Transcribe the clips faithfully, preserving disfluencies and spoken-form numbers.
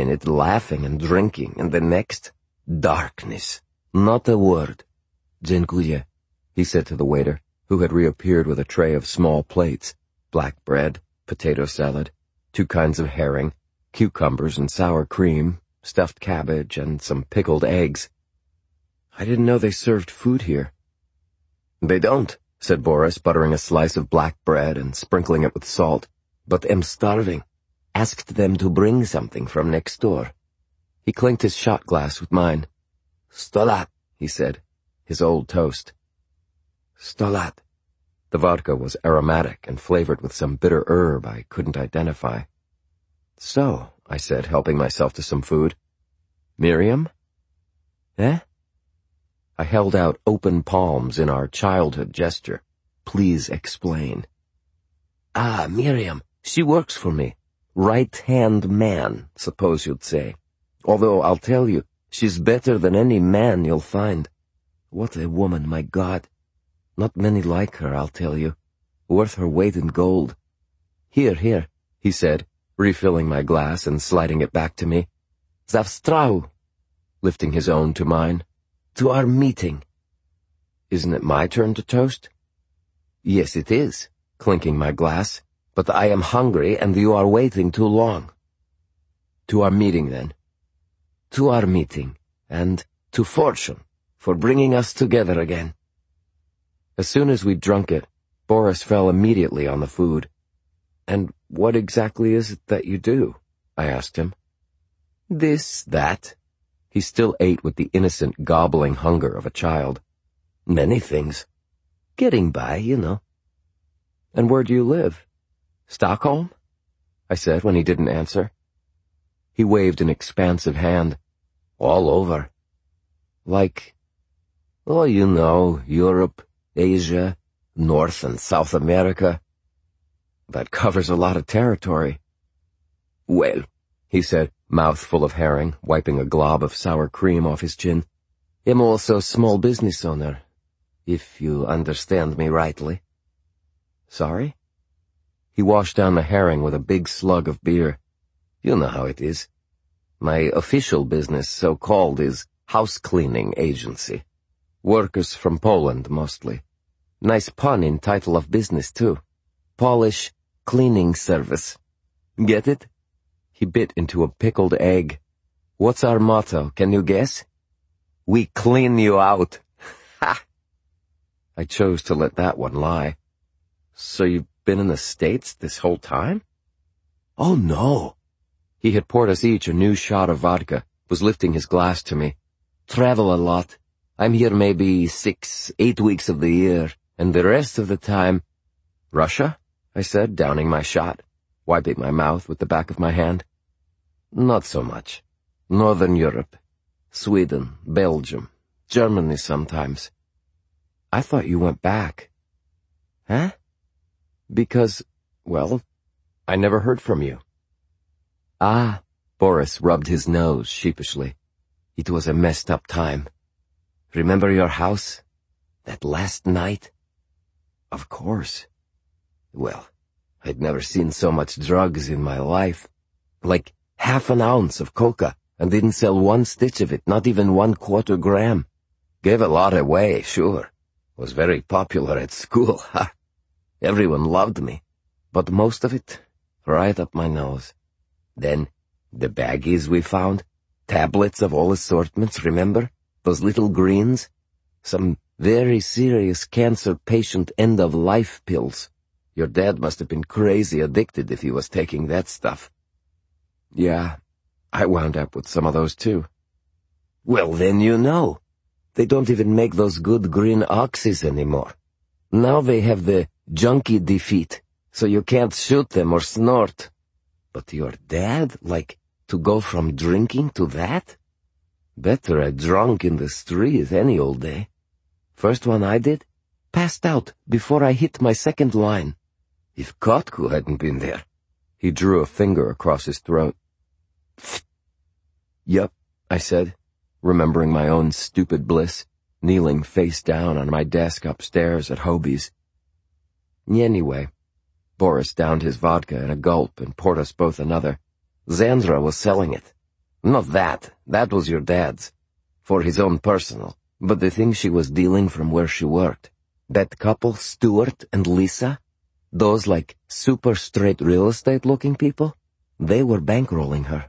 minute laughing and drinking, and the next, darkness. Not a word. "Dziękuję," he said to the waiter, who had reappeared with a tray of small plates, black bread, potato salad, two kinds of herring, cucumbers and sour cream, stuffed cabbage, and some pickled eggs. I didn't know they served food here. "They don't," said Boris, buttering a slice of black bread and sprinkling it with salt. "But am starving. Asked them to bring something from next door." He clinked his shot glass with mine. "Stolat," he said, his old toast. Stolat. The vodka was aromatic and flavored with some bitter herb I couldn't identify. "So," I said, helping myself to some food. "Miriam?" "Eh?" I held out open palms in our childhood gesture. "Please explain." "Ah, Miriam. She works for me. Right-hand man, suppose you'd say. Although, I'll tell you, she's better than any man you'll find. What a woman, my God. Not many like her, I'll tell you. Worth her weight in gold. Here, here," he said, refilling my glass and sliding it back to me. "Zavstrau," lifting his own to mine. "To our meeting." "Isn't it my turn to toast?" "Yes, it is," clinking my glass. "But I am hungry, and you are waiting too long." "To our meeting, then." "To our meeting, and to fortune, for bringing us together again." As soon as we'd drunk it, Boris fell immediately on the food. "And what exactly is it that you do?" I asked him. "This, that." He still ate with the innocent gobbling hunger of a child. "Many things. Getting by, you know." "And where do you live? Stockholm?" I said when he didn't answer. He waved an expansive hand. "All over." "Like?" "Oh, you know, Europe, Asia, North and South America." "That covers a lot of territory." "Well," he said, mouth full of herring, wiping a glob of sour cream off his chin, "I'm also small business owner, if you understand me rightly." "Sorry?" He washed down the herring with a big slug of beer. "You know how it is. My official business, so-called, is house-cleaning agency. Workers from Poland, mostly. Nice pun in title of business, too. Polish cleaning service. Get it?" He bit into a pickled egg. "What's our motto, can you guess?" "We clean you out." Ha! I chose to let that one lie. "So you've been in the States this whole time?" "Oh, no." He had poured us each a new shot of vodka, was lifting his glass to me. "Travel a lot. I'm here maybe six, eight weeks of the year, and the rest of the time—" "Russia?" I said, downing my shot, wiping my mouth with the back of my hand. "Not so much. Northern Europe. Sweden, Belgium, Germany sometimes." "I thought you went back." "Huh?" "Because, well, I never heard from you." "Ah," Boris rubbed his nose sheepishly. "It was a messed up time. Remember your house? That last night?" "Of course." "Well, I'd never seen so much drugs in my life. Like half an ounce of coca, and didn't sell one stitch of it, not even one quarter gram. Gave a lot away, sure. Was very popular at school, ha. Everyone loved me, but most of it right up my nose. Then, the baggies we found, tablets of all assortments, remember? Those little greens? Some very serious cancer patient end-of-life pills. Your dad must have been crazy addicted if he was taking that stuff." "Yeah, I wound up with some of those too." "Well, then you know. They don't even make those good green oxys anymore. Now they have the junkie defeat, so you can't shoot them or snort. But your dad, like, to go from drinking to that? Better a drunk in the street any old day. First one I did, passed out before I hit my second line. If Kotku hadn't been there." He drew a finger across his throat. "Yep," I said, remembering my own stupid bliss, kneeling face down on my desk upstairs at Hobie's. Anyway, Boris downed his vodka in a gulp and poured us both another. Zandra was selling it. Not that. That was your dad's. For his own personal. But the thing she was dealing from where she worked. That couple, Stuart and Lisa, those like super straight real estate looking people, they were bankrolling her.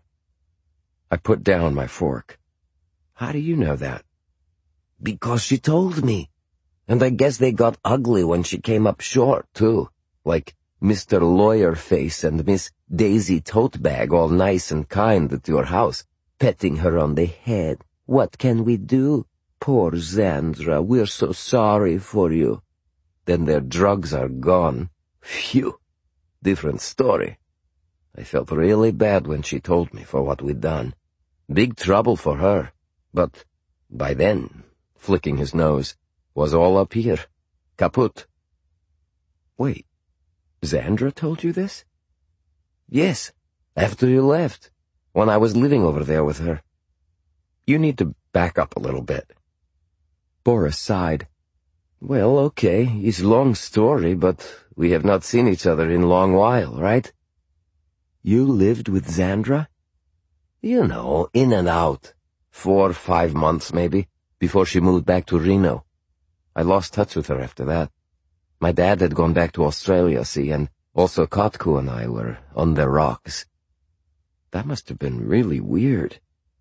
I put down my fork. How do you know that? Because she told me. And I guess they got ugly when she came up short, too. Like Mister Lawyer Face and Miss Daisy Totebag, all nice and kind at your house, petting her on the head. What can we do? Poor Zandra, we're so sorry for you. Then their drugs are gone. Phew. Different story. I felt really bad when she told me for what we'd done. Big trouble for her. But by then, flicking his nose, was all up here. Kaput. Wait, Zandra told you this? Yes, after you left, when I was living over there with her. You need to back up a little bit. Boris sighed. Well, okay, it's a long story, but we have not seen each other in a long while, right? You lived with Zandra? You know, in and out. Four, five months maybe, before she moved back to Reno. I lost touch with her after that. My dad had gone back to Australia, see, and also Kotku and I were on the rocks. That must have been really weird.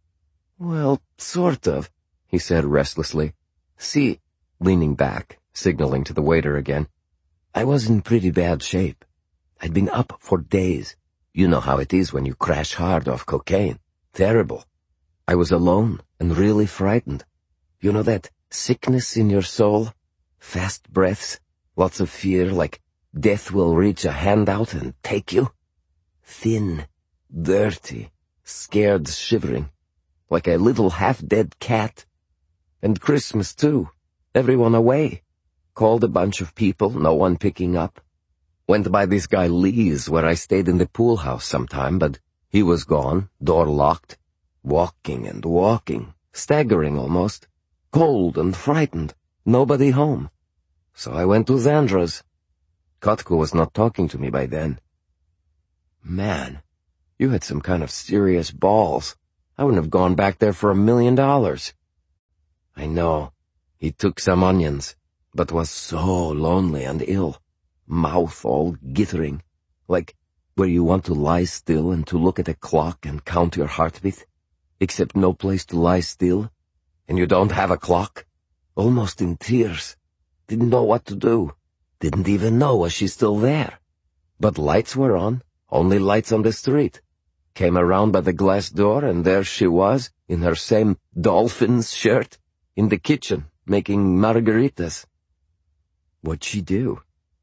Well, sort of, he said restlessly. See, leaning back, signaling to the waiter again, I was in pretty bad shape. I'd been up for days. You know how it is when you crash hard off cocaine. Terrible. I was alone and really frightened. You know that sickness in your soul? Fast breaths, lots of fear, like death will reach a hand out and take you? Thin, dirty, scared, shivering, like a little half-dead cat. And Christmas, too. Everyone away. Called a bunch of people, no one picking up. Went by this guy Lee's where I stayed in the pool house sometime, but he was gone, door locked. Walking and walking, staggering almost. Cold and frightened, nobody home. So I went to Zandra's. Kotku was not talking to me by then. Man, you had some kind of serious balls. I wouldn't have gone back there for a million dollars. I know. He took some onions, but was so lonely and ill. Mouth all gittering, like where you want to lie still and to look at a clock and count your heartbeat, except no place to lie still, and you don't have a clock. Almost in tears. Didn't know what to do. Didn't even know was she still there. But lights were on, only lights on the street. Came around by the glass door, and there she was, in her same Dolphins shirt, in the kitchen, making margaritas. What'd she do?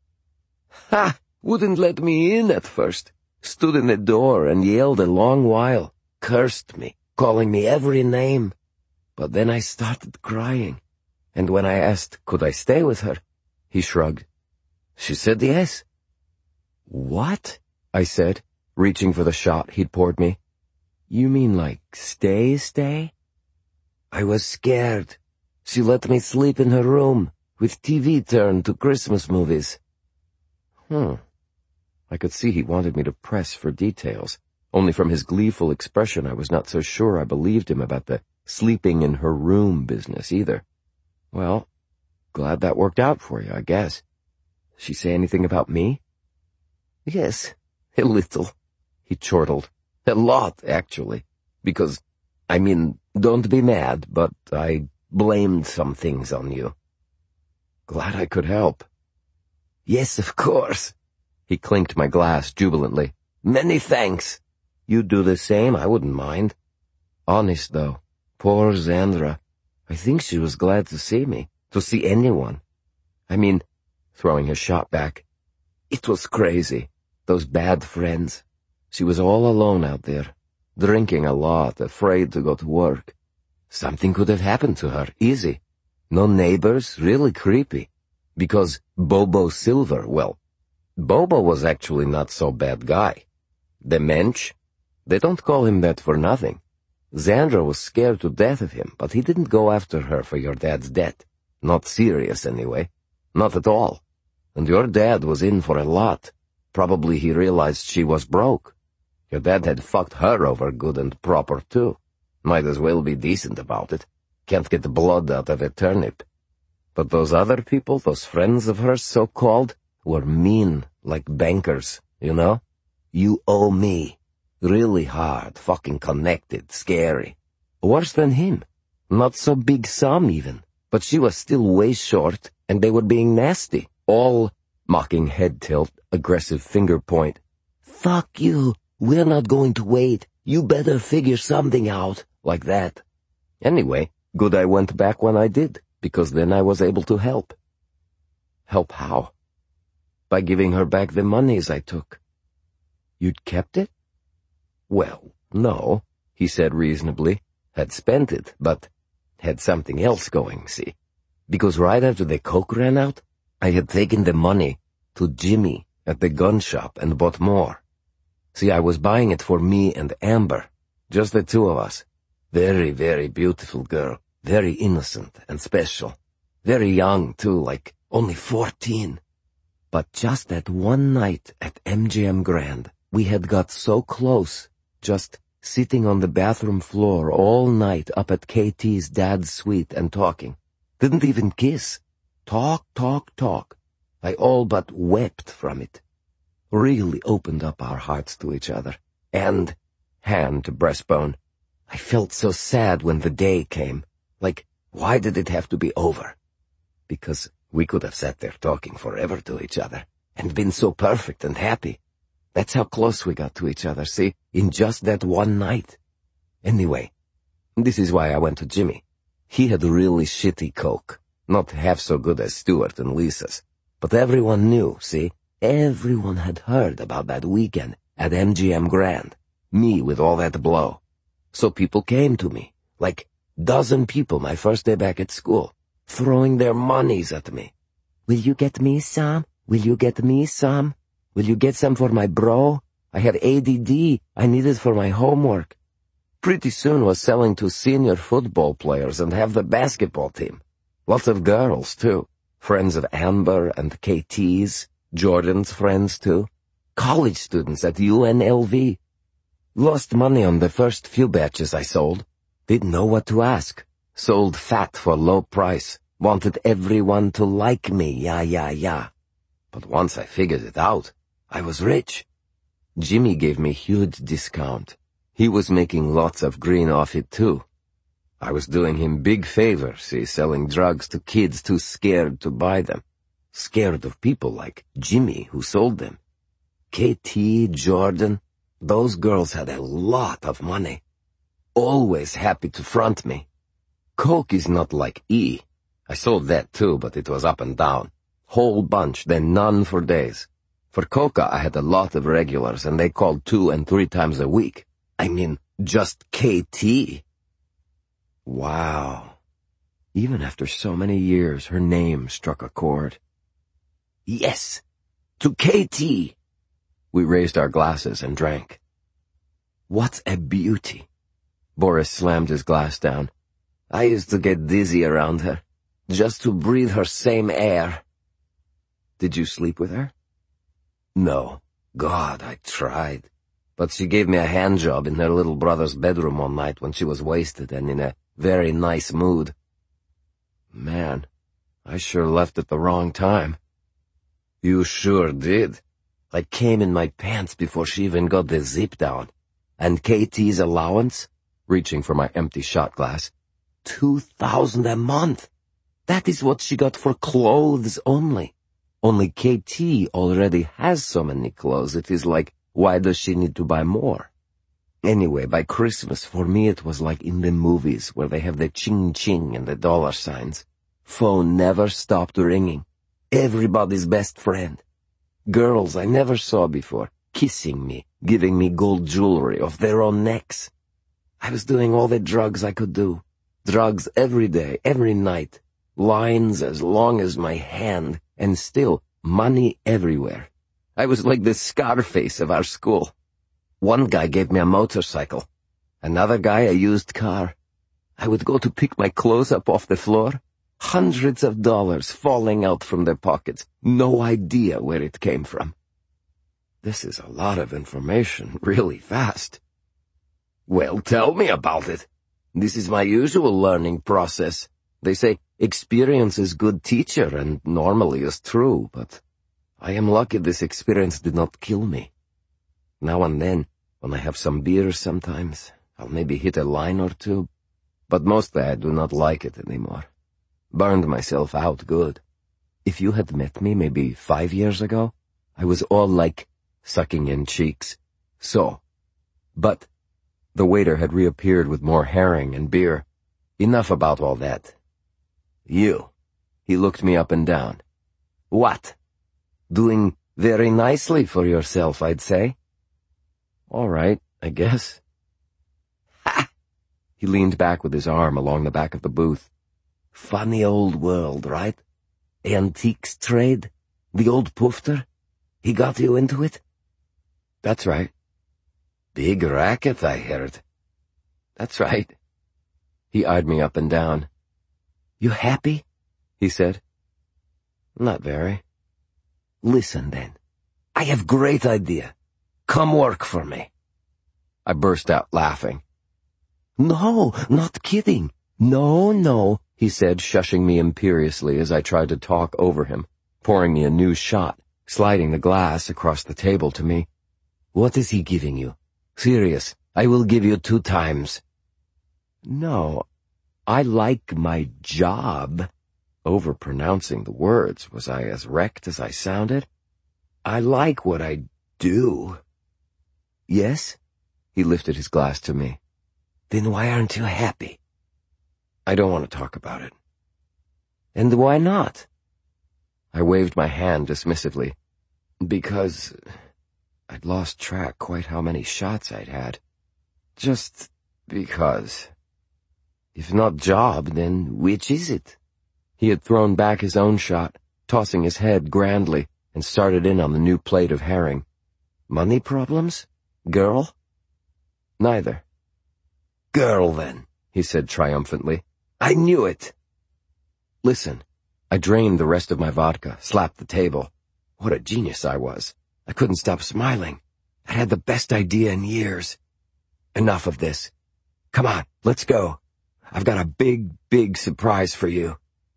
Ha! Wouldn't let me in at first. Stood in the door and yelled a long while. Cursed me, calling me every name. But then I started crying. And when I asked, could I stay with her, he shrugged. She said yes. What? I said, reaching for the shot he'd poured me. You mean like stay, stay? I was scared. She let me sleep in her room, with T V turned to Christmas movies. Hmm. I could see he wanted me to press for details. Only from his gleeful expression I was not so sure I believed him about the sleeping in her room business either. Well, glad that worked out for you, I guess. She say anything about me? Yes, a little, he chortled. A lot, actually. Because, I mean, don't be mad, but I blamed some things on you. Glad I could help. Yes, of course. He clinked my glass jubilantly. Many thanks. You'd do the same, I wouldn't mind. Honest, though, poor Zandra. I think she was glad to see me, to see anyone. I mean, throwing his shot back, it was crazy, those bad friends. She was all alone out there, drinking a lot, afraid to go to work. Something could have happened to her, easy. No neighbors, really creepy. Because Bobo Silver, well, Bobo was actually not so bad guy. The mensch, they don't call him that for nothing. Zandra was scared to death of him, but he didn't go after her for your dad's debt. Not serious, anyway. Not at all. And your dad was in for a lot. Probably he realized she was broke. Your dad had fucked her over good and proper, too. Might as well be decent about it. Can't get the blood out of a turnip. But those other people, those friends of hers, so-called, were mean, like bankers, you know? You owe me. Really hard, fucking connected, scary. Worse than him. Not so big sum, even. But she was still way short, and they were being nasty. All mocking head tilt, aggressive finger point. Fuck you. We're not going to wait. You better figure something out. Like that. Anyway, good I went back when I did, because then I was able to help. Help how? By giving her back the monies I took. You'd kept it? Well, no, he said reasonably. Had spent it, but had something else going, see? Because right after the coke ran out, I had taken the money to Jimmy at the gun shop and bought more. See, I was buying it for me and Amber, just the two of us. Very, very beautiful girl, very innocent and special. Very young, too, like only fourteen. But just that one night at M G M Grand, we had got so close, just sitting on the bathroom floor all night up at K T's dad's suite and talking. Didn't even kiss. Talk, talk, talk. I all but wept from it. Really opened up our hearts to each other. And, hand to breastbone, I felt so sad when the day came. Like, why did it have to be over? Because we could have sat there talking forever to each other, and been so perfect and happy. That's how close we got to each other, see, in just that one night. Anyway, this is why I went to Jimmy. He had really shitty coke, not half so good as Stuart and Lisa's. But everyone knew, see? Everyone had heard about that weekend at M G M Grand. Me with all that blow. So people came to me, like dozen people my first day back at school, throwing their monies at me. Will you get me some? Will you get me some? Will you get some for my bro? I had A D D. I need it for my homework. Pretty soon was selling to senior football players and have the basketball team. Lots of girls, too. Friends of Amber and K T's. Jordan's friends, too. College students at U N L V. Lost money on the first few batches I sold. Didn't know what to ask. Sold fat for low price. Wanted everyone to like me, yeah, yeah, yeah. But once I figured it out, I was rich. Jimmy gave me huge discount. He was making lots of green off it, too. I was doing him big favors, see, selling drugs to kids too scared to buy them. Scared of people like Jimmy who sold them. K T, Jordan, those girls had a lot of money. Always happy to front me. Coke is not like E. I sold that too, but it was up and down. Whole bunch, then none for days. For coca, I had a lot of regulars, and they called two and three times a week. I mean, just K T. Wow. Even after so many years, her name struck a chord. Yes, to K T. We raised our glasses and drank. What a beauty. Boris slammed his glass down. I used to get dizzy around her, just to breathe her same air. Did you sleep with her? No. God, I tried. But she gave me a hand job in her little brother's bedroom one night when she was wasted and in a very nice mood. Man, I sure left at the wrong time. You sure did. I came in my pants before she even got the zip down. And K T's allowance, reaching for my empty shot glass, two thousand a month. That is what she got for clothes only. Only K T already has so many clothes, it is like, why does she need to buy more? Anyway, by Christmas, for me it was like in the movies where they have the ching-ching and the dollar signs. Phone never stopped ringing. Everybody's best friend. Girls I never saw before, kissing me, giving me gold jewelry off their own necks. I was doing all the drugs I could do. Drugs every day, every night. Lines as long as my hand, and still money everywhere. I was like the Scarface of our school. One guy gave me a motorcycle. Another guy a used car. I would go to pick my clothes up off the floor. Hundreds of dollars falling out from their pockets. No idea where it came from. This is a lot of information, really fast. Well, tell me about it. This is my usual learning process. They say experience is good teacher, and normally is true, but I am lucky this experience did not kill me. Now and then, when I have some beer sometimes, I'll maybe hit a line or two, but mostly I do not like it anymore. Burned myself out good. If you had met me maybe five years ago, I was all like sucking in cheeks. So. But the waiter had reappeared with more herring and beer. Enough about all that. You. He looked me up and down. What? Doing very nicely for yourself, I'd say. All right, I guess. Ha! He leaned back with his arm along the back of the booth. Funny old world, right? Antiques trade? The old poofter? He got you into it? That's right. Big racket, I heard. That's right. He eyed me up and down. You happy? He said. Not very. Listen, then. I have great idea. Come work for me. I burst out laughing. No, not kidding. No, no, he said, shushing me imperiously as I tried to talk over him, pouring me a new shot, sliding the glass across the table to me. What is he giving you? Serious, I will give you two times. No, I like my job. Overpronouncing the words, was I as wrecked as I sounded? I like what I do. Yes? He lifted his glass to me. Then why aren't you happy? I don't want to talk about it. And why not? I waved my hand dismissively. Because I'd lost track quite how many shots I'd had. Just because. If not job, then which is it? He had thrown back his own shot, tossing his head grandly, and started in on the new plate of herring. Money problems? Girl? Neither. Girl, then, he said triumphantly. I knew it. Listen, I drained the rest of my vodka, slapped the table. What a genius I was. I couldn't stop smiling. I had the best idea in years. Enough of this. Come on, let's go. I've got a big, big surprise for you.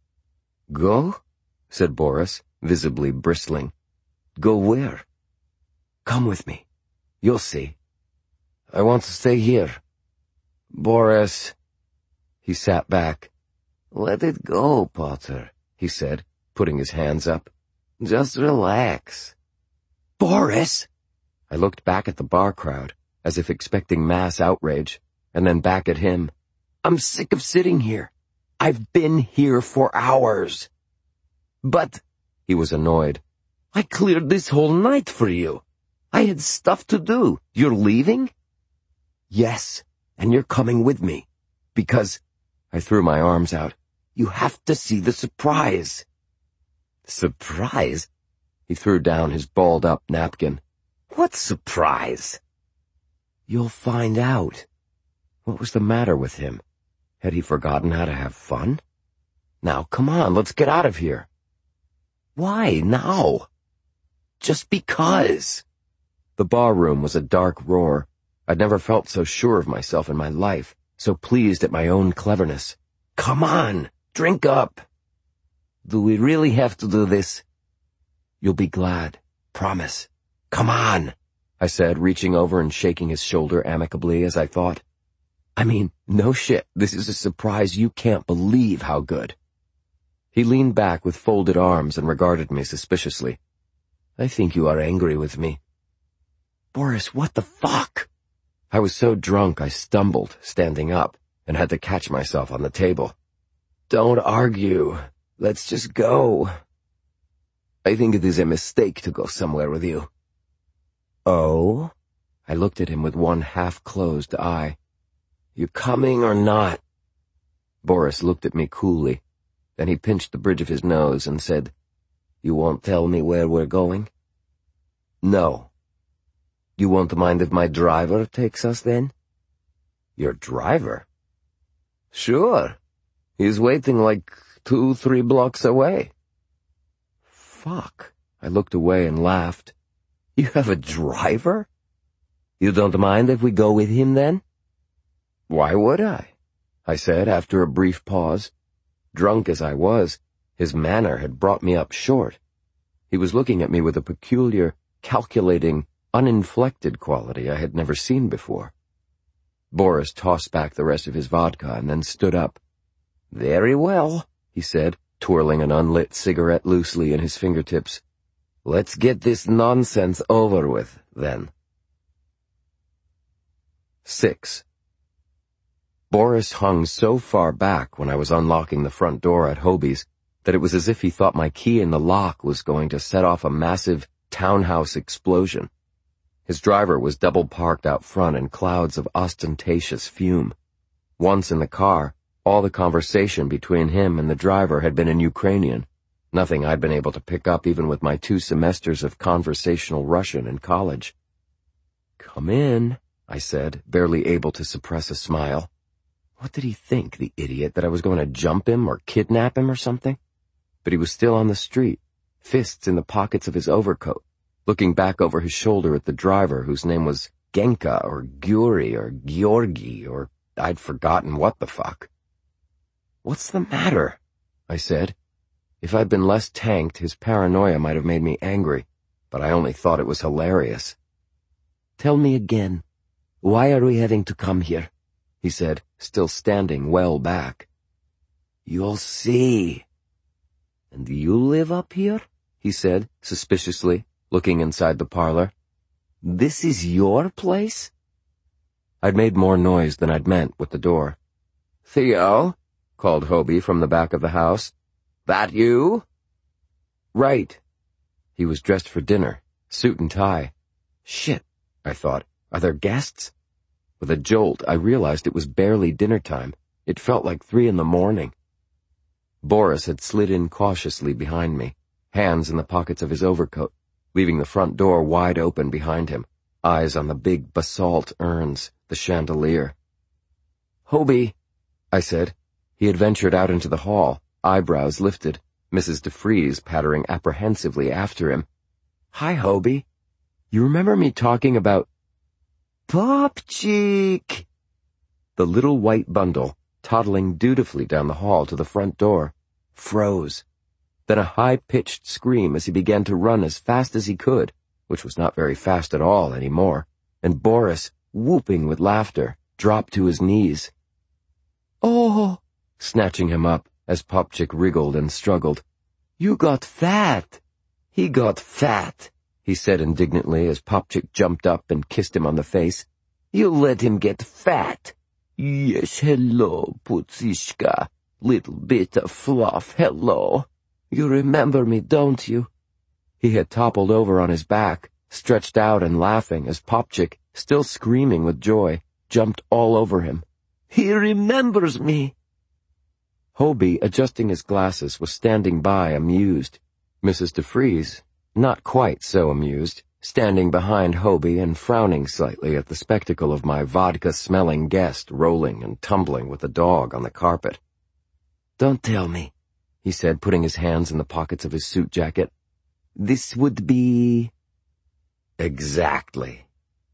Go? Said Boris, visibly bristling. Go where? Come with me. You'll see. I want to stay here. Boris. He sat back. Let it go, Potter, he said, putting his hands up. Just relax. Boris! I looked back at the bar crowd, as if expecting mass outrage, and then back at him. I'm sick of sitting here. I've been here for hours. But, he was annoyed, I cleared this whole night for you. I had stuff to do. You're leaving? Yes, and you're coming with me. Because, I threw my arms out, you have to see the surprise. Surprise? He threw down his balled-up napkin. What surprise? You'll find out. What was the matter with him? Had he forgotten how to have fun? Now, come on, let's get out of here. Why now? Just because. The barroom was a dark roar. I'd never felt so sure of myself in my life, so pleased at my own cleverness. Come on, drink up. Do we really have to do this? You'll be glad. Promise. Come on, I said, reaching over and shaking his shoulder amicably as I thought. I mean, no shit, this is a surprise you can't believe how good. He leaned back with folded arms and regarded me suspiciously. I think you are angry with me. Boris, what the fuck? I was so drunk I stumbled, standing up, and had to catch myself on the table. Don't argue. Let's just go. I think it is a mistake to go somewhere with you. Oh? I looked at him with one half-closed eye. You coming or not? Boris looked at me coolly. Then he pinched the bridge of his nose and said, You won't tell me where we're going? No. You won't mind if my driver takes us then? Your driver? Sure. He's waiting like two, three blocks away. Fuck. I looked away and laughed. You have a driver? You don't mind if we go with him then? Why would I? I said after a brief pause. Drunk as I was, his manner had brought me up short. He was looking at me with a peculiar, calculating, uninflected quality I had never seen before. Boris tossed back the rest of his vodka and then stood up. "Very well," he said, twirling an unlit cigarette loosely in his fingertips. "Let's get this nonsense over with, then." Six. Boris hung so far back when I was unlocking the front door at Hobie's that it was as if he thought my key in the lock was going to set off a massive townhouse explosion. His driver was double-parked out front in clouds of ostentatious fume. Once in the car, all the conversation between him and the driver had been in Ukrainian, nothing I'd been able to pick up even with my two semesters of conversational Russian in college. "Come in," I said, barely able to suppress a smile. What did he think, the idiot, that I was going to jump him or kidnap him or something? But he was still on the street, fists in the pockets of his overcoat, looking back over his shoulder at the driver whose name was Genka or Gyuri or Georgi or I'd forgotten what the fuck. "What's the matter?" I said. If I'd been less tanked, his paranoia might have made me angry, but I only thought it was hilarious. "Tell me again, why are we having to come here?" he said, still standing well back. "You'll see." "And you live up here?" he said, suspiciously, looking inside the parlor. "This is your place?" I'd made more noise than I'd meant with the door. "Theo," called Hobie from the back of the house. "That you?" "Right." He was dressed for dinner, suit and tie. Shit, I thought. Are there guests? With a jolt, I realized it was barely dinner time. It felt like three in the morning. Boris had slid in cautiously behind me, hands in the pockets of his overcoat, leaving the front door wide open behind him, eyes on the big basalt urns, the chandelier. "Hobie," I said. He had ventured out into the hall, eyebrows lifted, Missus DeFries pattering apprehensively after him. "Hi, Hobie. You remember me talking about—" "Popchik!" The little white bundle, toddling dutifully down the hall to the front door, froze. Then a high-pitched scream as he began to run as fast as he could, which was not very fast at all anymore, and Boris, whooping with laughter, dropped to his knees. "Oh!" snatching him up as Popchik wriggled and struggled. "You got fat!" "He got fat," he said indignantly as Popchik jumped up and kissed him on the face. "You let him get fat." "Yes, hello, Putzishka. Little bit of fluff, hello. You remember me, don't you?" He had toppled over on his back, stretched out and laughing as Popchik, still screaming with joy, jumped all over him. "He remembers me." Hobie, adjusting his glasses, was standing by, amused. Missus DeFries, not quite so amused, standing behind Hobie and frowning slightly at the spectacle of my vodka-smelling guest rolling and tumbling with the dog on the carpet. "Don't tell me," he said, putting his hands in the pockets of his suit jacket. "This would be—" Exactly.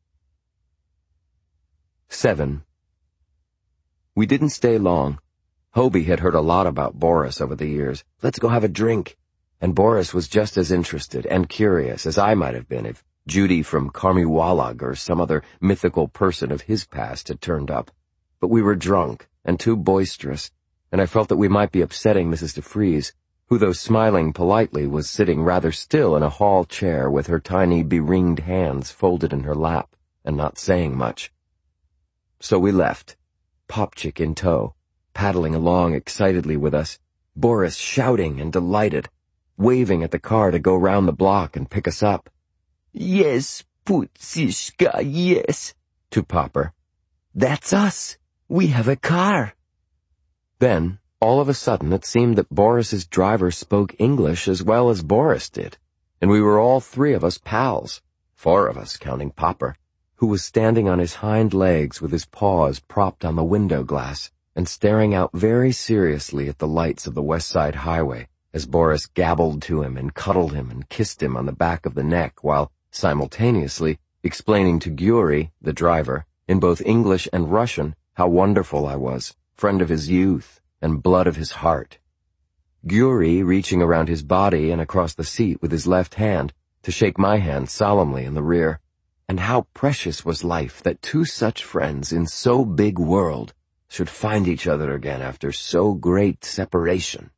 Seven. We didn't stay long. Hobie had heard a lot about Boris over the years. "Let's go have a drink." And Boris was just as interested and curious as I might have been if Judy from Karmiwalag or some other mythical person of his past had turned up. But we were drunk and too boisterous, and I felt that we might be upsetting Missus DeFries, who, though smiling politely, was sitting rather still in a hall chair with her tiny beringed hands folded in her lap and not saying much. So we left, Popchik in tow, paddling along excitedly with us, Boris shouting and delighted, waving at the car to go round the block and pick us up. "Yes, Putzishka, yes," to Popper. "That's us. We have a car." Then, all of a sudden, it seemed that Boris's driver spoke English as well as Boris did, and we were all three of us pals, four of us counting Popper, who was standing on his hind legs with his paws propped on the window glass and staring out very seriously at the lights of the West Side Highway as Boris gabbled to him and cuddled him and kissed him on the back of the neck while simultaneously explaining to Gyuri, the driver, in both English and Russian how wonderful I was, friend of his youth and blood of his heart. Gyuri reaching around his body and across the seat with his left hand to shake my hand solemnly in the rear. And how precious was life that two such friends in so big world should find each other again after so great separation.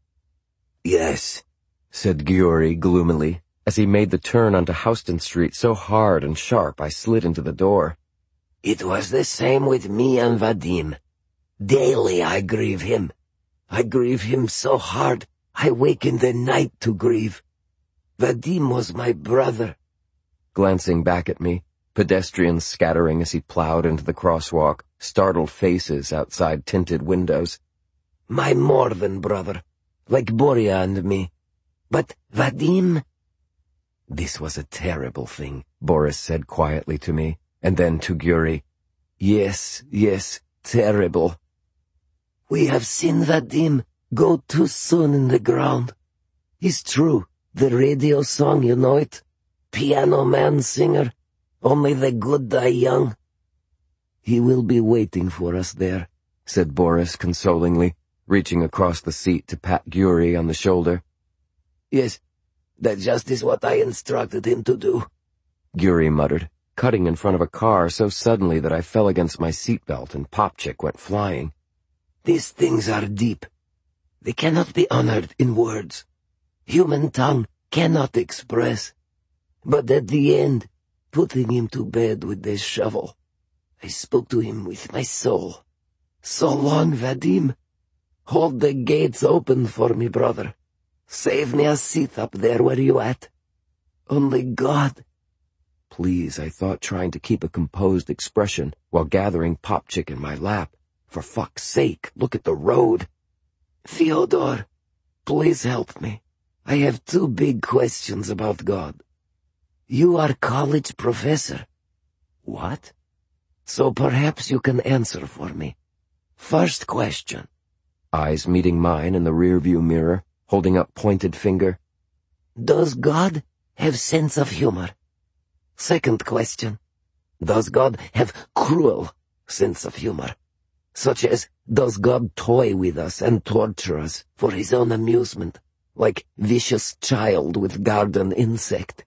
"Yes," said Gyuri gloomily, as he made the turn onto Houston Street so hard and sharp I slid into the door. "It was the same with me and Vadim. Daily I grieve him. I grieve him so hard I wake in the night to grieve. Vadim was my brother." Glancing back at me, pedestrians scattering as he plowed into the crosswalk, startled faces outside tinted windows. "My more than brother, like Borya and me. But Vadim—" "This was a terrible thing," Boris said quietly to me, and then to Gyuri. "Yes, yes, terrible. We have seen Vadim go too soon in the ground. It's true, the radio song, you know it? Piano man singer, only the good die young." "He will be waiting for us there," said Boris consolingly, reaching across the seat to pat Gyuri on the shoulder. "Yes, that just is what I instructed him to do," Gyuri muttered, cutting in front of a car so suddenly that I fell against my seatbelt and Popchik went flying. "These things are deep. They cannot be honored in words. Human tongue cannot express. But at the end, putting him to bed with the shovel, I spoke to him with my soul. So long, Vadim. Hold the gates open for me, brother. Save me a seat up there where you at. Only God—" Please, I thought, trying to keep a composed expression while gathering Popchik in my lap. For fuck's sake, look at the road. "Fyodor, please help me. I have two big questions about God. You are college professor." "What?" "So perhaps you can answer for me. First question." Eyes meeting mine in the rearview mirror, holding up pointed finger. "Does God have sense of humor?" Second question. Does God have cruel sense of humor? Such as, does God toy with us and torture us for his own amusement, like vicious child with garden insect?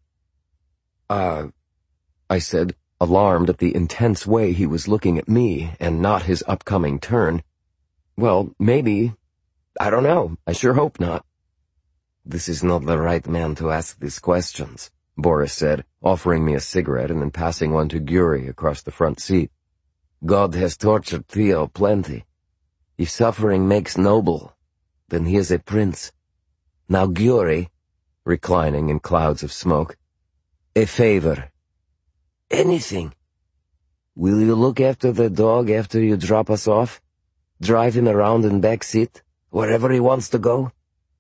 Uh, I said, alarmed at the intense way he was looking at me and not his upcoming turn. "Well, maybe. I don't know. I sure hope not." "This is not the right man to ask these questions," Boris said, offering me a cigarette and then passing one to Gyuri across the front seat. "God has tortured Theo plenty. If suffering makes noble, then he is a prince. Now Gyuri," reclining in clouds of smoke, "a favor." "Anything." "Will you look after the dog after you drop us off? Drive him around in back seat, wherever he wants to go?"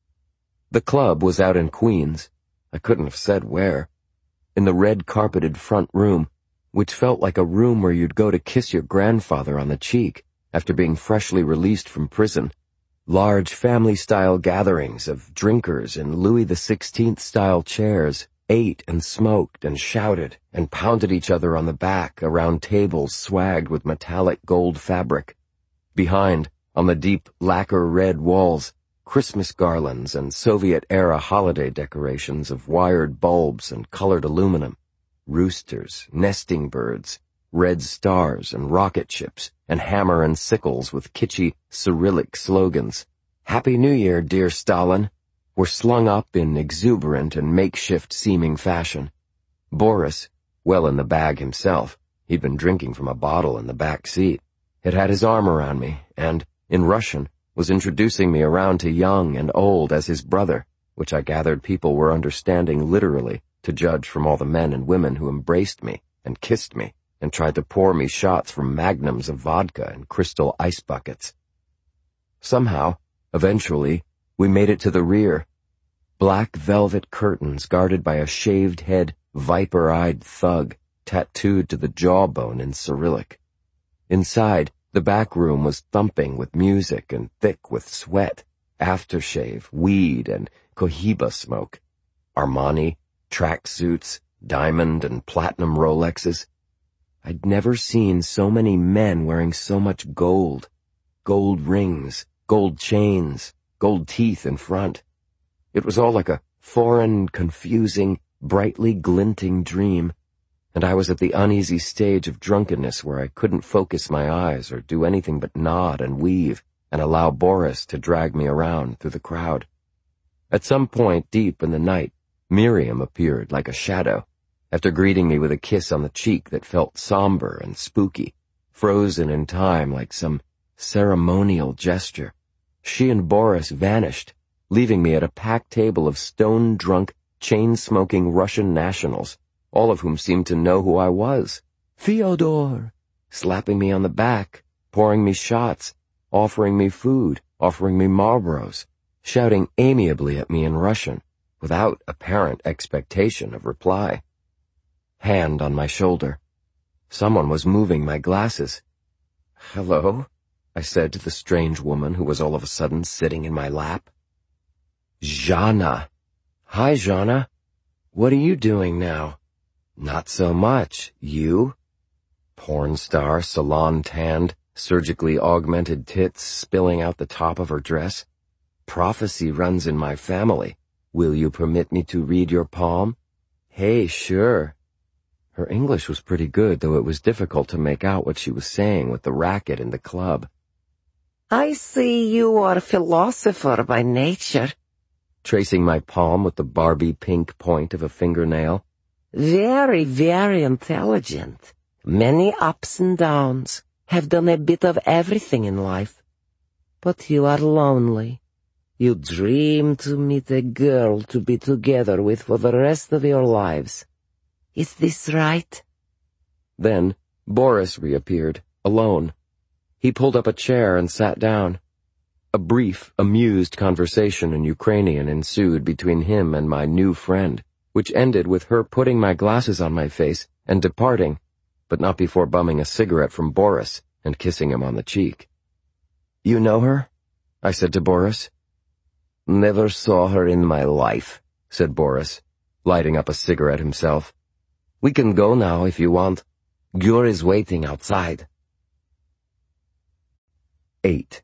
The club was out in Queens. I couldn't have said where. In the red-carpeted front room, which felt like a room where you'd go to kiss your grandfather on the cheek after being freshly released from prison. Large family-style gatherings of drinkers in Louis the Sixteenth-style chairs ate and smoked and shouted and pounded each other on the back around tables swagged with metallic gold fabric. Behind, on the deep lacquer-red walls, Christmas garlands and Soviet-era holiday decorations of wired bulbs and colored aluminum, roosters, nesting birds, red stars and rocket ships, and hammer and sickles with kitschy Cyrillic slogans. "Happy New Year, dear Stalin," were slung up in exuberant and makeshift-seeming fashion. Boris, well in the bag himself, he'd been drinking from a bottle in the back seat, had had his arm around me and, in Russian, was introducing me around to young and old as his brother, which I gathered people were understanding literally to judge from all the men and women who embraced me and kissed me and tried to pour me shots from magnums of vodka and crystal ice buckets. Somehow, eventually, we made it to the rear. Black velvet curtains guarded by a shaved-head, viper-eyed thug tattooed to the jawbone in Cyrillic. Inside, the back room was thumping with music and thick with sweat, aftershave, weed, and cohiba smoke. Armani, tracksuits, diamond and platinum Rolexes. I'd never seen so many men wearing so much gold. gold rings, gold chains, gold teeth in front. It was all like a foreign, confusing, brightly glinting dream, and I was at the uneasy stage of drunkenness where I couldn't focus my eyes or do anything but nod and weave and allow Boris to drag me around through the crowd. At some point deep in the night, Miriam appeared like a shadow, after greeting me with a kiss on the cheek that felt somber and spooky, frozen in time like some ceremonial gesture. She and Boris vanished, leaving me at a packed table of stone-drunk, chain-smoking Russian nationals, all of whom seemed to know who I was. Fyodor! Slapping me on the back, pouring me shots, offering me food, offering me Marlboros, shouting amiably at me in Russian, without apparent expectation of reply. Hand on my shoulder. Someone was moving my glasses. "Hello?" I said to the strange woman who was all of a sudden sitting in my lap. "Zhana." "Hi, Zhana. What are you doing now?" "Not so much. You?" Porn star, salon-tanned, surgically augmented tits spilling out the top of her dress. "Prophecy runs in my family. Will you permit me to read your palm?" "Hey, sure." Her English was pretty good, though it was difficult to make out what she was saying with the racket in the club. "I see you are a philosopher by nature." Tracing my palm with the Barbie pink point of a fingernail. "Very, very intelligent. Many ups and downs. Have done a bit of everything in life. But you are lonely. You dream to meet a girl to be together with for the rest of your lives. Is this right?" Then Boris reappeared, alone. He pulled up a chair and sat down. A brief, amused conversation in Ukrainian ensued between him and my new friend, which ended with her putting my glasses on my face and departing, but not before bumming a cigarette from Boris and kissing him on the cheek. "You know her?" I said to Boris. "Never saw her in my life," said Boris, lighting up a cigarette himself. "We can go now if you want. Gur is waiting outside." Eight.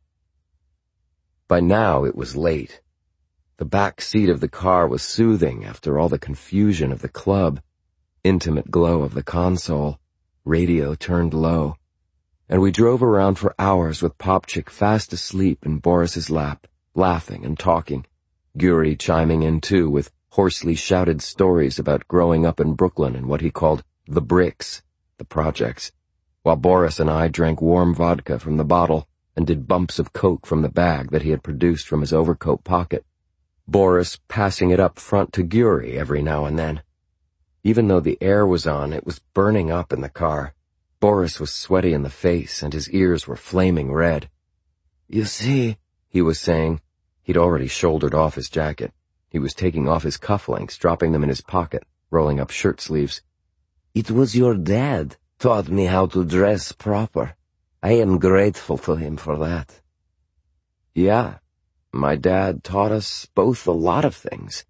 By now it was late. The back seat of the car was soothing after all the confusion of the club, intimate glow of the console, radio turned low, and we drove around for hours with Popchik fast asleep in Boris's lap, laughing and talking, Guri chiming in too with hoarsely shouted stories about growing up in Brooklyn and what he called the bricks, the projects, while Boris and I drank warm vodka from the bottle and did bumps of coke from the bag that he had produced from his overcoat pocket, Boris passing it up front to Guri every now and then. Even though the air was on, it was burning up in the car. Boris was sweaty in the face and his ears were flaming red. "You see," he was saying. He'd already shouldered off his jacket. He was taking off his cufflinks, dropping them in his pocket, rolling up shirt sleeves. "It was your dad taught me how to dress proper. I am grateful to him for that." "Yeah, my dad taught us both a lot of things."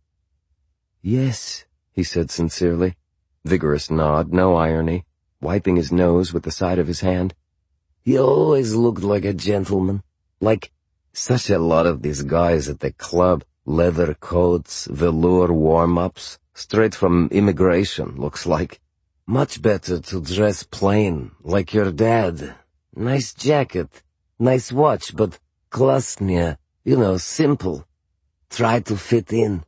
"Yes," he said sincerely. Vigorous nod, no irony, wiping his nose with the side of his hand. "He always looked like a gentleman, like such a lot of these guys at the club, leather coats, velour warm-ups, straight from immigration, looks like. Much better to dress plain, like your dad. Nice jacket, nice watch, but klasnaya, you know, simple. Try to fit in."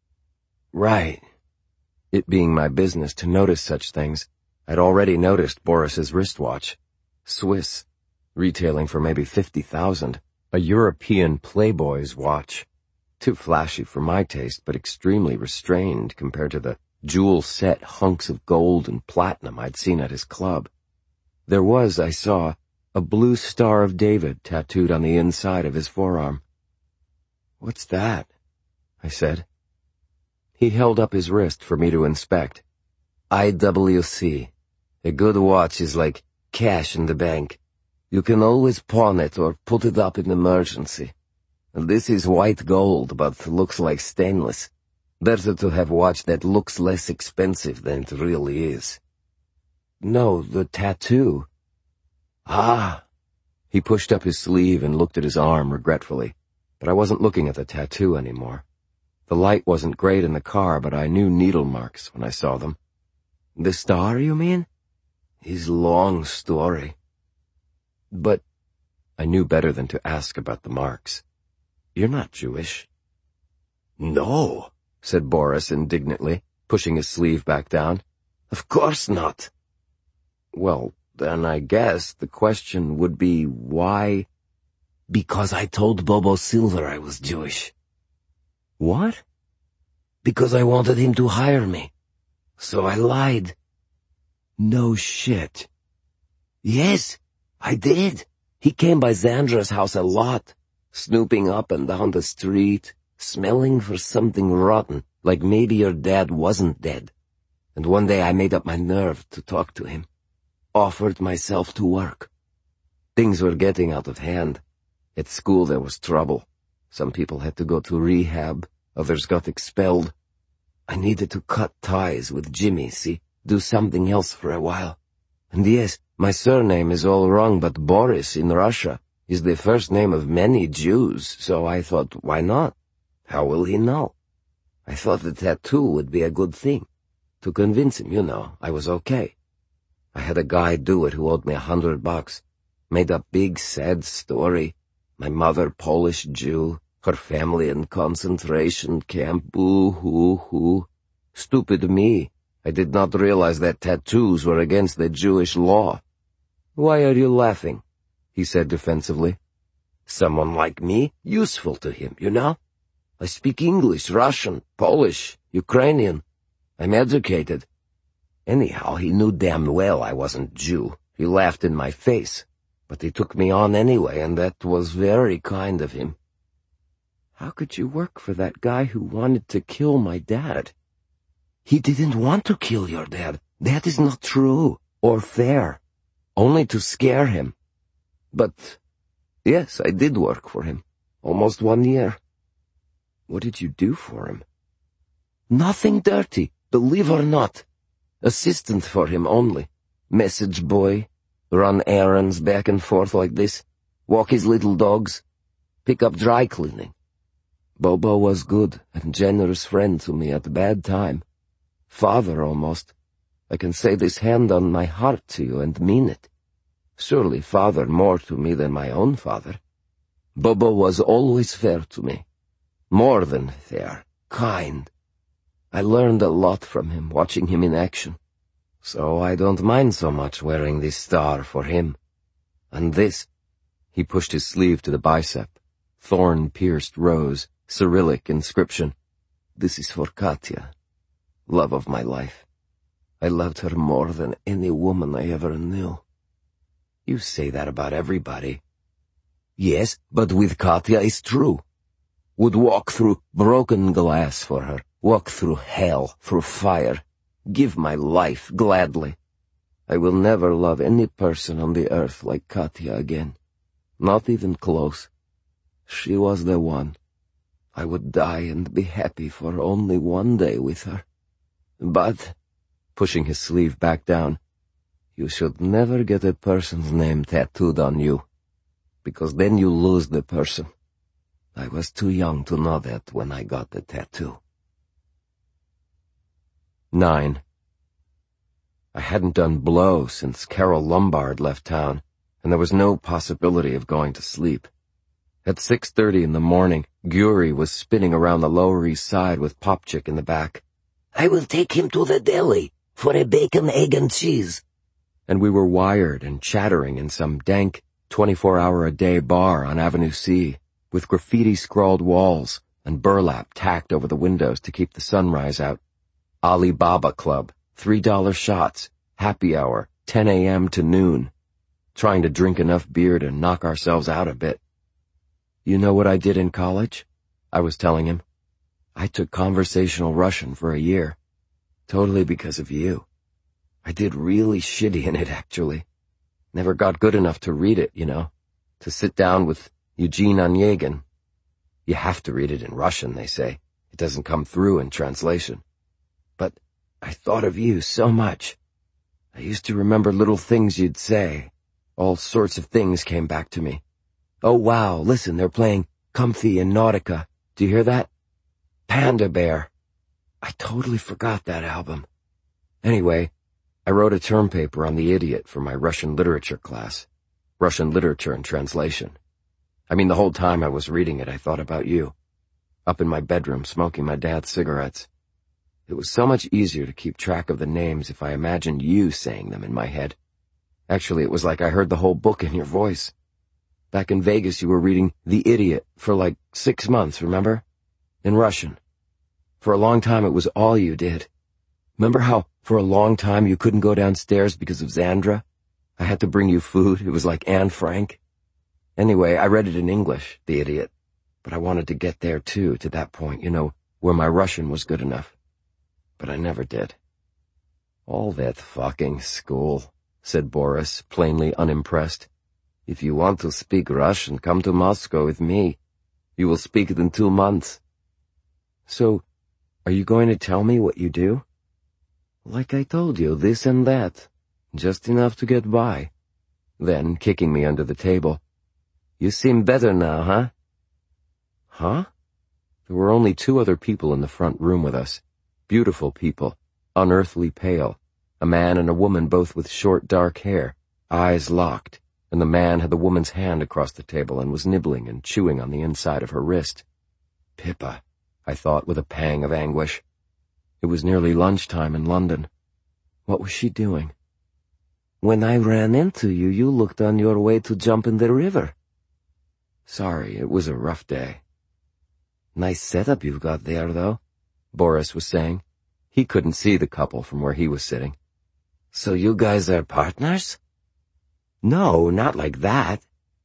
Right. It being my business to notice such things, I'd already noticed Boris's wristwatch. Swiss, retailing for maybe fifty thousand, a European Playboy's watch. Too flashy for my taste, but extremely restrained compared to the jewel-set hunks of gold and platinum I'd seen at his club. There was, I saw, a blue Star of David tattooed on the inside of his forearm. "What's that?" I said. He held up his wrist for me to inspect. I W C. A good watch is like cash in the bank. You can always pawn it or put it up in emergency. And this is white gold, but looks like stainless. Better to have watch that looks less expensive than it really is." "No, the tattoo." "Ah." He pushed up his sleeve and looked at his arm regretfully, but I wasn't looking at the tattoo anymore. The light wasn't great in the car, but I knew needle marks when I saw them. The star, you mean? His long story. But I knew better than to ask about the marks. You're not Jewish. No, said Boris indignantly, pushing his sleeve back down. Of course not. Well, then I guess the question would be why... Because I told Bobo Silver I was Jewish. What? Because I wanted him to hire me. So I lied. No shit. Yes, I did. He came by Zandra's house a lot, snooping up and down the street, smelling for something rotten, like maybe your dad wasn't dead. And one day I made up my nerve to talk to him. Offered myself to work. Things were getting out of hand. At school there was trouble. Some people had to go to rehab, others got expelled. I needed to cut ties with Jimmy, see, do something else for a while. And yes, my surname is all wrong, but Boris in Russia is the first name of many Jews, so I thought, why not? How will he know? I thought the tattoo would be a good thing. To convince him, you know, I was okay. I had a guy do it who owed me a hundred bucks. Made a big, sad story. My mother, Polish Jew, her family in concentration camp, boo-hoo-hoo. Stupid me. I did not realize that tattoos were against the Jewish law. Why are you laughing? He said defensively. Someone like me, useful to him, you know? I speak English, Russian, Polish, Ukrainian. I'm educated. Anyhow, he knew damn well I wasn't Jew. He laughed in my face. But he took me on anyway, and that was very kind of him. How could you work for that guy who wanted to kill my dad? He didn't want to kill your dad. That is not true or fair. Only to scare him. But, yes, I did work for him. Almost one year. What did you do for him? Nothing dirty, believe or not. Assistant for him only. Message boy. Run errands back and forth like this. Walk his little dogs. Pick up dry cleaning. Bobo was good and generous friend to me at a bad time. Father almost. I can say this hand on my heart to you and mean it. Surely father more to me than my own father. Bobo was always fair to me. More than fair. Kind. I learned a lot from him, watching him in action. So I don't mind so much wearing this star for him. And this, he pushed his sleeve to the bicep. Thorn-pierced rose, Cyrillic inscription. This is for Katya, love of my life. I loved her more than any woman I ever knew. You say that about everybody. Yes, but with Katya it's true. Would walk through broken glass for her, walk through hell, through fire. Give my life gladly. I will never love any person on the earth like Katya again. Not even close. She was the one. I would die and be happy for only one day with her. But, pushing his sleeve back down, you should never get a person's name tattooed on you, because then you lose the person. I was too young to know that when I got the tattoo. Nine. I hadn't done blow since Carol Lombard left town, and there was no possibility of going to sleep. At six thirty in the morning, Guri was spinning around the Lower East Side with Popchik in the back. I will take him to the deli for a bacon, egg, and cheese. And we were wired and chattering in some dank, twenty-four-hour-a-day bar on Avenue C, with graffiti-scrawled walls and burlap tacked over the windows to keep the sunrise out. Alibaba Club, three dollar shots, happy hour, ten a.m. to noon. Trying to drink enough beer to knock ourselves out a bit. You know what I did in college? I was telling him. I took conversational Russian for a year. Totally because of you. I did really shitty in it, actually. Never got good enough to read it, you know. To sit down with Eugene Onegin. You have to read it in Russian, they say. It doesn't come through in translation. But I thought of you so much. I used to remember little things you'd say. All sorts of things came back to me. Oh wow, listen, they're playing Comfy and Nautica. Do you hear that? Panda Bear. I totally forgot that album. Anyway, I wrote a term paper on the idiot for my Russian literature class. Russian literature and translation. I mean, the whole time I was reading it, I thought about you. Up in my bedroom, smoking my dad's cigarettes. It was so much easier to keep track of the names if I imagined you saying them in my head. Actually, it was like I heard the whole book in your voice. Back in Vegas, you were reading The Idiot for like six months, remember? In Russian. For a long time, it was all you did. Remember how, for a long time, you couldn't go downstairs because of Xandra? I had to bring you food. It was like Anne Frank. Anyway, I read it in English, The Idiot. But I wanted to get there, too, to that point, you know, where my Russian was good enough. But I never did. All that fucking school, said Boris, plainly unimpressed. If you want to speak Russian, come to Moscow with me. You will speak it in two months. So, are you going to tell me what you do? Like I told you, this and that. Just enough to get by. Then, kicking me under the table. You seem better now, huh? Huh? There were only two other people in the front room with us. Beautiful people, unearthly pale. A man and a woman both with short dark hair, eyes locked, and the man had the woman's hand across the table and was nibbling and chewing on the inside of her wrist. Pippa, I thought with a pang of anguish. It was nearly lunchtime in London. What was she doing? When I ran into you, you looked on your way to jump in the river. Sorry, it was a rough day. Nice setup you've got there, though, Boris was saying. He couldn't see the couple from where he was sitting. So you guys are partners? No, not like that.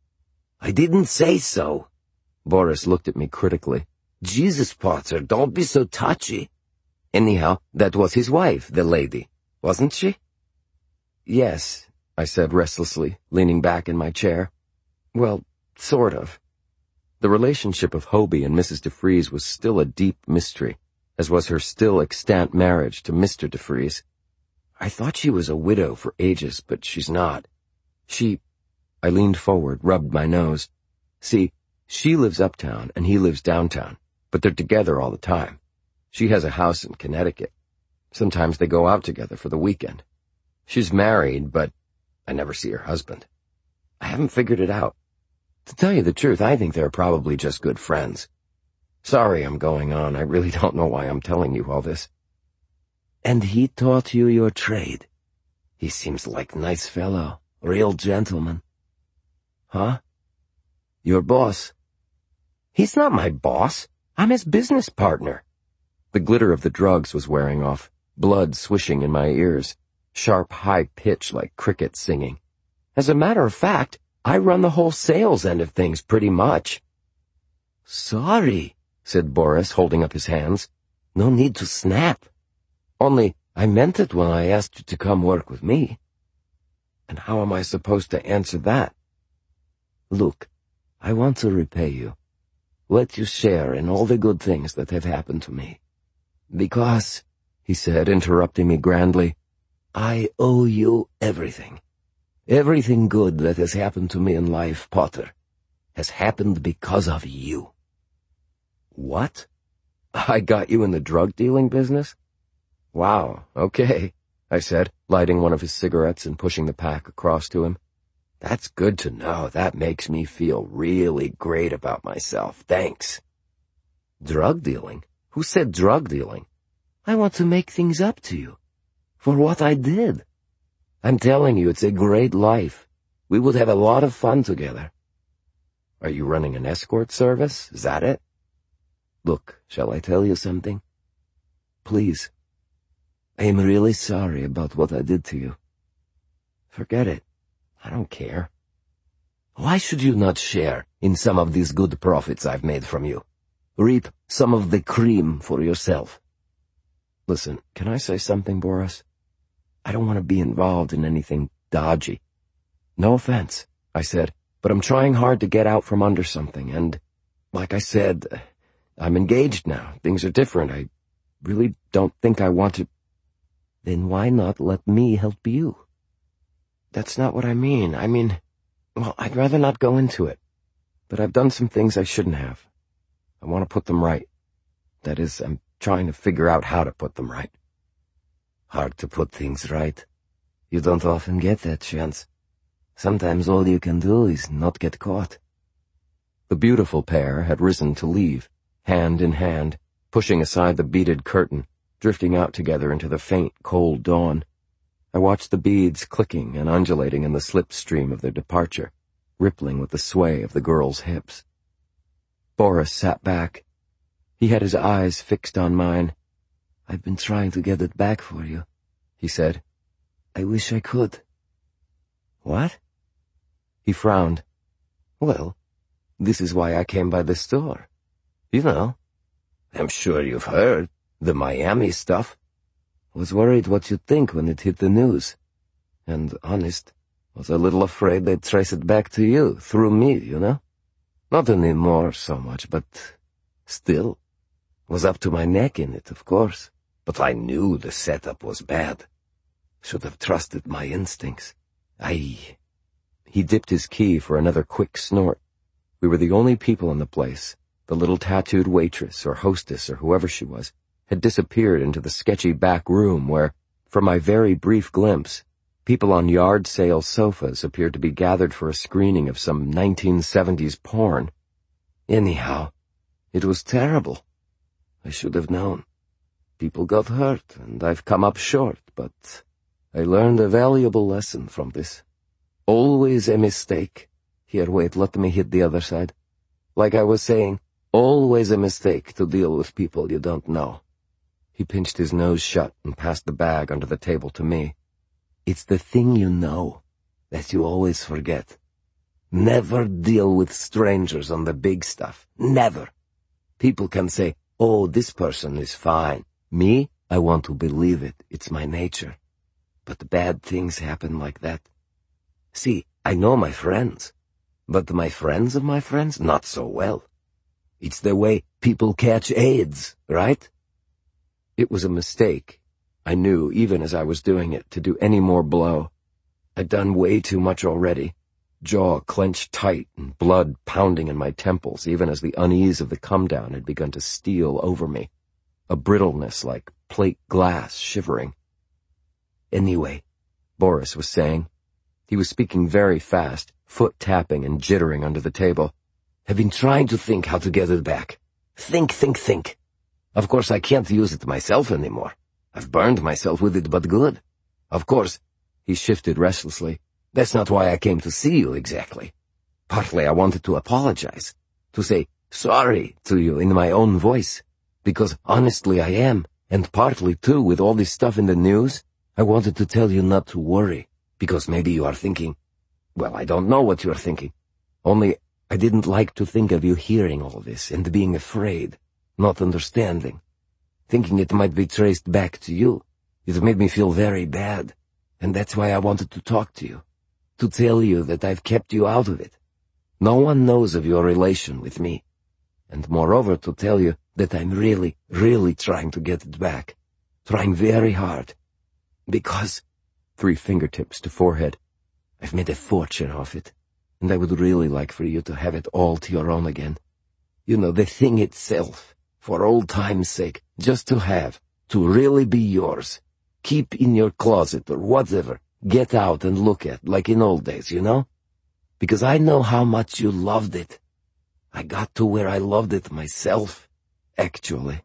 I didn't say so. Boris looked at me critically. Jesus, Potter, don't be so touchy. Anyhow, that was his wife, the lady, wasn't she? Yes, I said restlessly, leaning back in my chair. Well, sort of. The relationship of Hobie and Missus DeFries was still a deep mystery, as was her still extant marriage to Mister DeFries. I thought she was a widow for ages, but she's not. She... I leaned forward, rubbed my nose. See, she lives uptown and he lives downtown, but they're together all the time. She has a house in Connecticut. Sometimes they go out together for the weekend. She's married, but I never see her husband. I haven't figured it out. To tell you the truth, I think they're probably just good friends. Sorry I'm going on. I really don't know why I'm telling you all this. And he taught you your trade. He seems like a nice fellow, real gentleman. Huh? Your boss? He's not my boss. I'm his business partner. The glitter of the drugs was wearing off, blood swishing in my ears, sharp high pitch like crickets singing. As a matter of fact, I run the whole sales end of things pretty much. Sorry, said Boris, holding up his hands. No need to snap. Only, I meant it when I asked you to come work with me. And how am I supposed to answer that? Look, I want to repay you. Let you share in all the good things that have happened to me. Because, he said, interrupting me grandly, I owe you everything. Everything good that has happened to me in life, Potter, has happened because of you. What? I got you in the drug-dealing business? Wow, okay, I said, lighting one of his cigarettes and pushing the pack across to him. That's good to know. That makes me feel really great about myself. Thanks. Drug-dealing? Who said drug-dealing? I want to make things up to you. For what I did. I'm telling you, it's a great life. We would have a lot of fun together. Are you running an escort service? Is that it? Look, shall I tell you something? Please. I am really sorry about what I did to you. Forget it. I don't care. Why should you not share in some of these good profits I've made from you? Reap some of the cream for yourself. Listen, can I say something, Boris? I don't want to be involved in anything dodgy. No offense, I said, but I'm trying hard to get out from under something, and, like I said, I'm engaged now. Things are different. I really don't think I want to... Then why not let me help you? That's not what I mean. I mean, Well, I'd rather not go into it, but I've done some things I shouldn't have. I want to put them right. That is, I'm trying to figure out how to put them right. Hard to put things right. You don't often get that chance. Sometimes all you can do is not get caught. The beautiful pair had risen to leave, hand in hand, pushing aside the beaded curtain, drifting out together into the faint, cold dawn. I watched the beads clicking and undulating in the slipstream of their departure, rippling with the sway of the girl's hips. Boris sat back. He had his eyes fixed on mine. "I've been trying to get it back for you," he said. "I wish I could." "What?" He frowned. "Well, this is why I came by the store. You know. I'm sure you've heard. The Miami stuff. Was worried what you'd think when it hit the news. And, honest, was a little afraid they'd trace it back to you, through me, you know? Not anymore so much, but still. Was up to my neck in it, of course. But I knew the setup was bad. Should have trusted my instincts. I... He dipped his key for another quick snort. We were the only people in the place. The little tattooed waitress or hostess or whoever she was had disappeared into the sketchy back room where, for my very brief glimpse, people on yard sale sofas appeared to be gathered for a screening of some nineteen seventies porn. Anyhow, it was terrible. I should have known. People got hurt, and I've come up short, but I learned a valuable lesson from this. Always a mistake. Here, wait, let me hit the other side. Like I was saying, always a mistake to deal with people you don't know. He pinched his nose shut and passed the bag under the table to me. It's the thing you know that you always forget. Never deal with strangers on the big stuff. Never. People can say, "Oh, this person is fine." Me, I want to believe it. It's my nature. But bad things happen like that. See, I know my friends. But my friends of my friends, not so well. It's the way people catch AIDS, right? It was a mistake, I knew, even as I was doing it, to do any more blow. I'd done way too much already, jaw clenched tight and blood pounding in my temples, even as the unease of the come-down had begun to steal over me, a brittleness like plate glass shivering. Anyway, Boris was saying. He was speaking very fast, foot-tapping and jittering under the table. Have been trying to think how to get it back. Think, think, think. Of course, I can't use it myself anymore. I've burned myself with it, but good. Of course, he shifted restlessly. That's not why I came to see you exactly. Partly I wanted to apologize, to say sorry to you in my own voice, because honestly I am, and partly too with all this stuff in the news, I wanted to tell you not to worry, because maybe you are thinking, well, I don't know what you are thinking. Only I didn't like to think of you hearing all this and being afraid, not understanding, thinking it might be traced back to you. It made me feel very bad, and that's why I wanted to talk to you, to tell you that I've kept you out of it. No one knows of your relation with me, and moreover to tell you that I'm really, really trying to get it back, trying very hard, because, three fingertips to forehead, I've made a fortune off it, and I would really like for you to have it all to your own again. You know, the thing itself, for old time's sake, just to have, to really be yours. Keep in your closet or whatever, get out and look at, like in old days, you know? Because I know how much you loved it. I got to where I loved it myself, actually.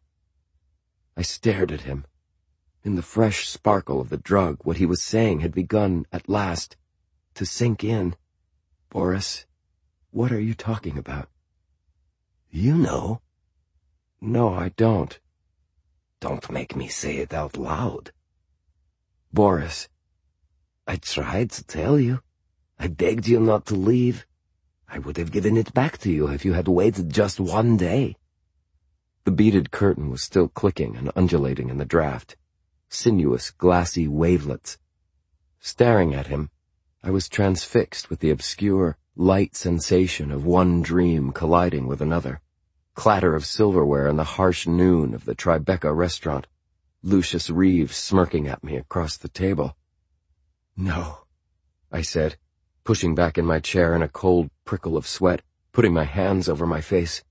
I stared at him. In the fresh sparkle of the drug, what he was saying had begun, at last, to sink in. Boris, what are you talking about? You know. No, I don't. Don't make me say it out loud. Boris. I tried to tell you. I begged you not to leave. I would have given it back to you if you had waited just one day. The beaded curtain was still clicking and undulating in the draft. Sinuous, glassy wavelets. Staring at him, I was transfixed with the obscure, light sensation of one dream colliding with another. Clatter of silverware in the harsh noon of the Tribeca restaurant. Lucius Reeves smirking at me across the table. No, I said. pushing back in my chair in a cold prickle of sweat, putting my hands over my face.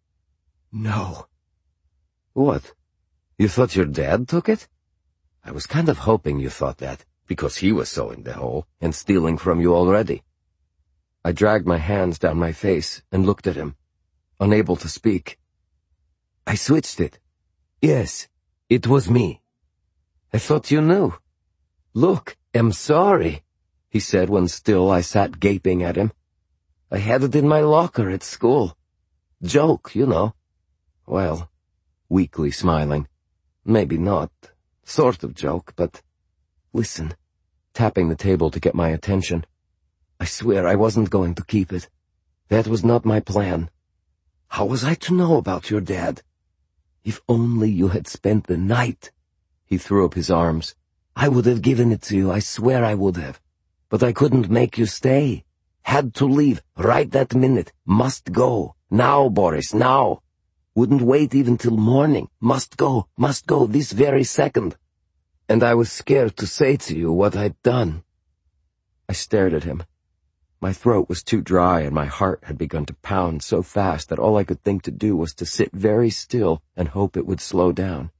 No. What? You thought your dad took it? I was kind of hoping you thought that, because he was so in the hole and stealing from you already. I dragged my hands down my face and looked at him, unable to speak. I switched it. Yes, it was me. I thought you knew. Look, I'm sorry, he said when still I sat gaping at him. I had it in my locker at school. Joke, you know. Well, weakly smiling. Maybe not. Sort of joke, but... Listen, tapping the table to get my attention. I swear I wasn't going to keep it. That was not my plan. How was I to know about your dad? If only you had spent the night. He threw up his arms. I would have given it to you, I swear I would have. But I couldn't make you stay. Had to leave, right that minute. Must go. Now, Boris, now. Wouldn't wait even till morning. Must go, must go, this very second. And I was scared to say to you what I'd done. I stared at him. My throat was too dry and my heart had begun to pound so fast that all I could think to do was to sit very still and hope it would slow down.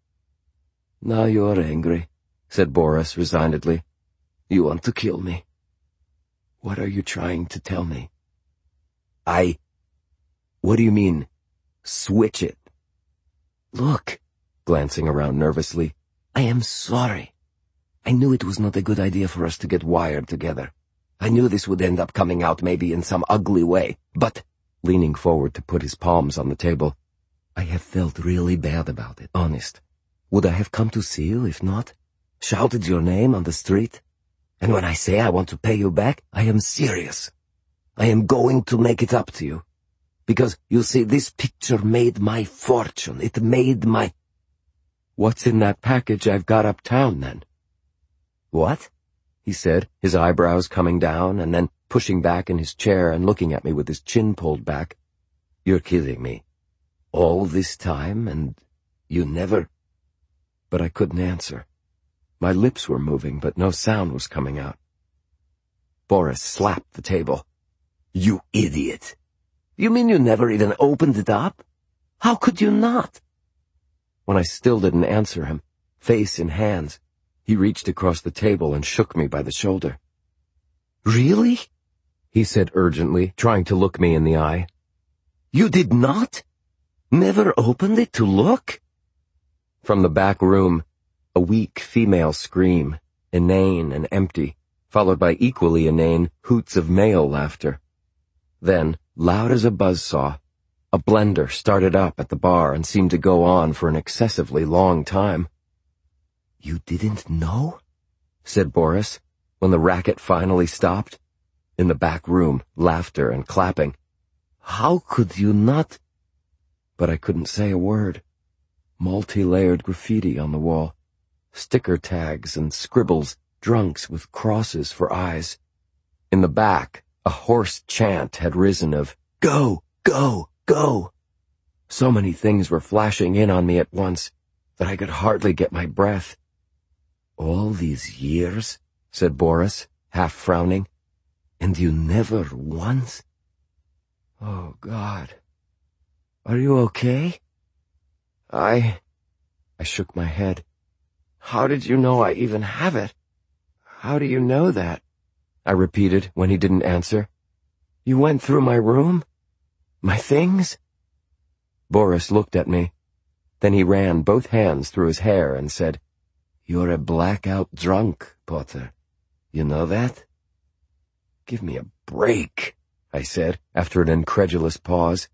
Now you're angry, said Boris resignedly. You want to kill me. What are you trying to tell me? I... What do you mean, switch it? Look, glancing around nervously, I am sorry. I knew it was not a good idea for us to get wired together. I knew this would end up coming out maybe in some ugly way, but, leaning forward to put his palms on the table, I have felt really bad about it, honest. Would I have come to see you if not? Shouted your name on the street? And when I say I want to pay you back, I am serious. I am going to make it up to you. Because, you see, this picture made my fortune. It made my... What's in that package I've got uptown, then? What? He said, his eyebrows coming down and then pushing back in his chair and looking at me with his chin pulled back. You're kidding me. All this time and you never... But I couldn't answer. My lips were moving, but no sound was coming out. Boris slapped the table. You idiot. You mean you never even opened it up? How could you not? When I still didn't answer him, face in hands, he reached across the table and shook me by the shoulder. Really? He said urgently, trying to look me in the eye. You did not? Never opened it to look? From the back room, a weak female scream, inane and empty, followed by equally inane hoots of male laughter. Then, loud as a buzzsaw, a blender started up at the bar and seemed to go on for an excessively long time. You didn't know? Said Boris, when the racket finally stopped. In the back room, laughter and clapping. How could you not? But I couldn't say a word. Multi-layered graffiti on the wall. Sticker tags and scribbles, drunks with crosses for eyes. In the back, a hoarse chant had risen of, Go, go, go. So many things were flashing in on me at once that I could hardly get my breath. All these years, said Boris, half frowning, and you never once? Oh, God. Are you okay? I... I shook my head. How did you know I even have it? How do you know that? I repeated when he didn't answer. You went through my room? My things? Boris looked at me. Then he ran both hands through his hair and said, You're a blackout drunk, Potter. You know that? Give me a break, I said, after an incredulous pause.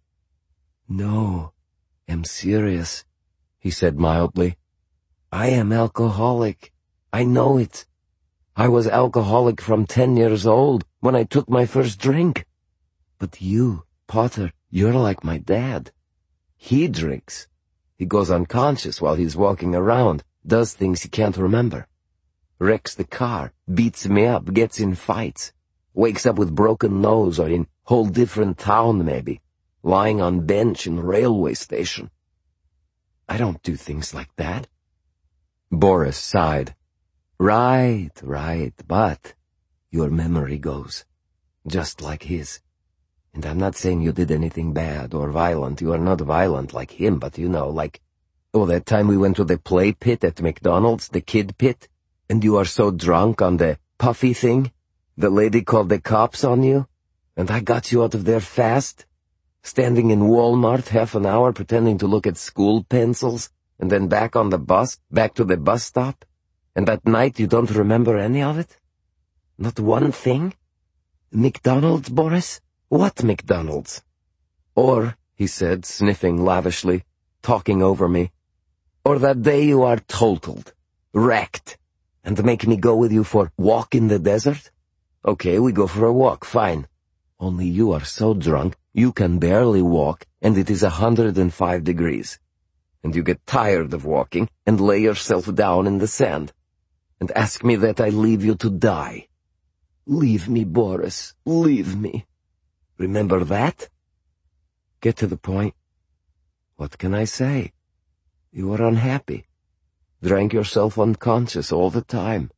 No, I'm serious, he said mildly. I am alcoholic. I know it. I was alcoholic from ten years old when I took my first drink. But you, Potter, you're like my dad. He drinks. He goes unconscious while he's walking around, does things he can't remember. Wrecks the car, beats me up, gets in fights. Wakes up with broken nose or in whole different town maybe, lying on bench in railway station. I don't do things like that. Boris sighed. Right, right, but your memory goes. just like his. And I'm not saying you did anything bad or violent. You are not violent like him, but you know, like, oh, that time we went to the play pit at McDonald's, the kid pit, and you are so drunk on the puffy thing, the lady called the cops on you, and I got you out of there fast, standing in Walmart half an hour pretending to look at school pencils, and then back on the bus, back to the bus stop, and that night you don't remember any of it? Not one thing? McDonald's, Boris? What McDonald's? Or, he said, sniffing lavishly, talking over me, or that day you are totaled, wrecked, and make me go with you for walk in the desert? Okay, we go for a walk, fine. Only you are so drunk, you can barely walk, and it is a hundred and five degrees. And you get tired of walking, and lay yourself down in the sand, and ask me that I leave you to die. Leave me, Boris, leave me. Remember that? Get to the point. What can I say? You were unhappy. Drank yourself unconscious all the time.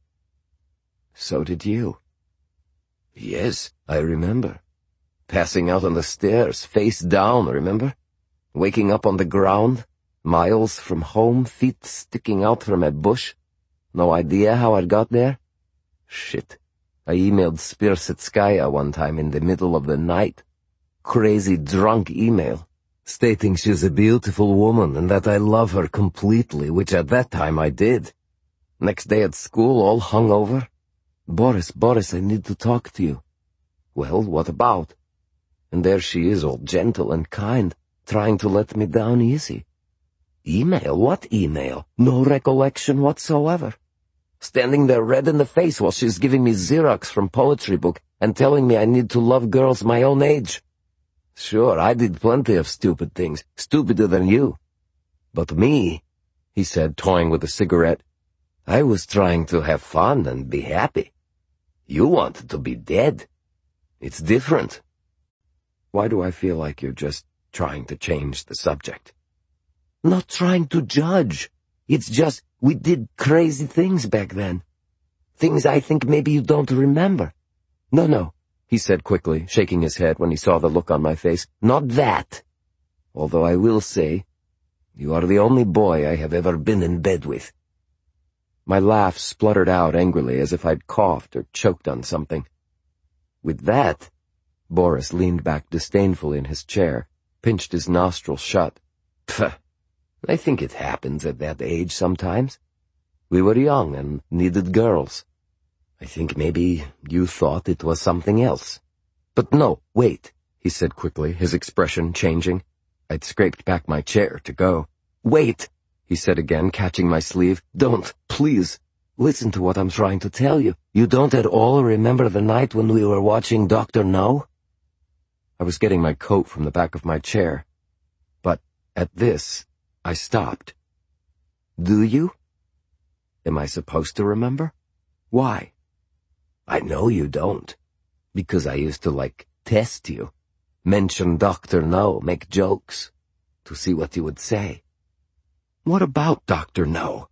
So did you. Yes, I remember. Passing out on the stairs, face down, remember? Waking up on the ground, miles from home, feet sticking out from a bush. No idea how I got there? Shit. I emailed Spirsitskaya one time in the middle of the night. Crazy drunk email, stating she's a beautiful woman and that I love her completely, which at that time I did. Next day at school, all hungover. Boris, Boris, I need to talk to you. Well, what about? And there she is, all gentle and kind, trying to let me down easy. Email? What email? No recollection whatsoever. Standing there red in the face while she's giving me Xerox from poetry book and telling me I need to love girls my own age. Sure, I did plenty of stupid things, stupider than you. But me, he said, toying with a cigarette, I was trying to have fun and be happy. You wanted to be dead. It's different. Why do I feel like you're just trying to change the subject? Not trying to judge. It's just, we did crazy things back then. Things I think maybe you don't remember. No, no, he said quickly, shaking his head when he saw the look on my face. Not that. Although I will say, you are the only boy I have ever been in bed with. My laugh spluttered out angrily as if I'd coughed or choked on something. With that, Boris leaned back disdainfully in his chair, pinched his nostrils shut. Pfft. I think it happens at that age sometimes. We were young and needed girls. I think maybe you thought it was something else. But no, wait, he said quickly, his expression changing. I'd scraped back my chair to go. Wait, he said again, catching my sleeve. Don't, please. Listen to what I'm trying to tell you. You don't at all remember the night when we were watching Doctor No? I was getting my coat from the back of my chair. But at this, I stopped. Do you? Am I supposed to remember? Why? I know you don't. Because I used to, like, test you. Mention Doctor No, make jokes. To see what you would say. What about Doctor No?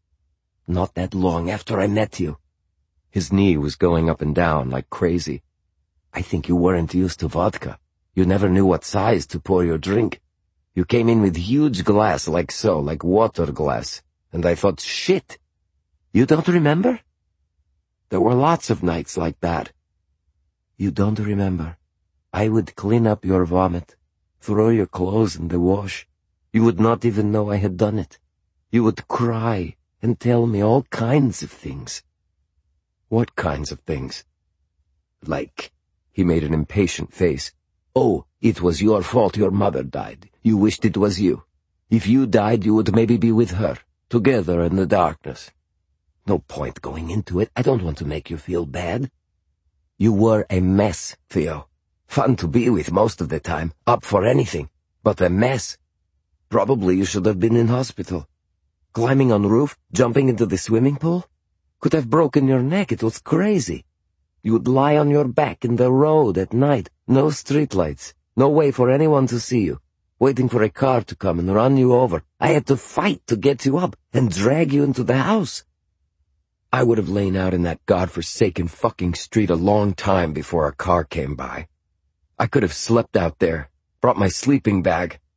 Not that long after I met you. His knee was going up and down like crazy. I think you weren't used to vodka. You never knew what size to pour your drink. You came in with huge glass like so, like water glass, and I thought, shit. You don't remember? There were lots of nights like that. You don't remember. I would clean up your vomit, throw your clothes in the wash. You would not even know I had done it. You would cry and tell me all kinds of things. What kinds of things? Like, he made an impatient face. Oh, it was your fault your mother died. You wished it was you. If you died, you would maybe be with her, together in the darkness. No point going into it. I don't want to make you feel bad. You were a mess, Theo. Fun to be with most of the time, up for anything, but a mess. Probably you should have been in hospital. Climbing on roof, jumping into the swimming pool? Could have broken your neck, it was crazy. You would lie on your back in the road at night, no streetlights, no way for anyone to see you, waiting for a car to come and run you over. I had to fight to get you up and drag you into the house. I would have lain out in that godforsaken fucking street a long time before a car came by. I could have slept out there, brought my sleeping bag,